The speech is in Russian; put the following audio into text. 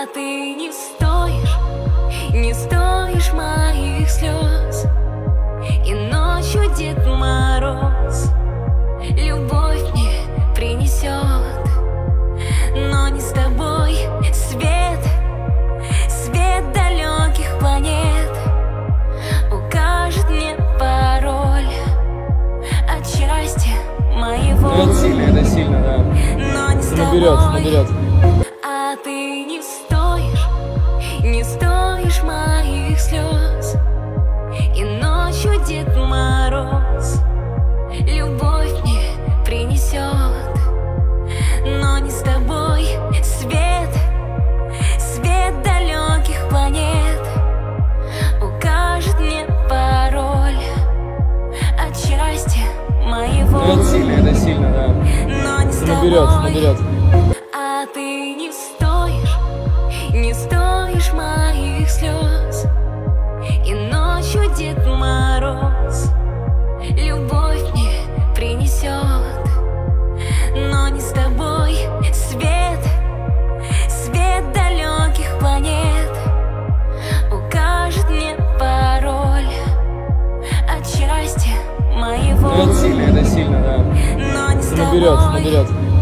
А ты не стоишь моих слез. И ночью Дед Мороз любовь мне принесет. Но не с тобой свет далеких планет укажет мне пароль от счастья моего. Это сильно, да. Но не с Наберет. А ты не стоишь моих слез. И ночью Дед Мороз любовь мне принесет. Но не с тобой свет далеких планет укажет мне пароль от счастья моего. Это сильно, да. Но не с Наберет. А ты не стоишь моих слез. И ночью Дед Мороз любовь мне принесет. Но не с тобой свет далеких планет укажет мне пароль от счастья моего. Это сильно, да. Но не с Наберет.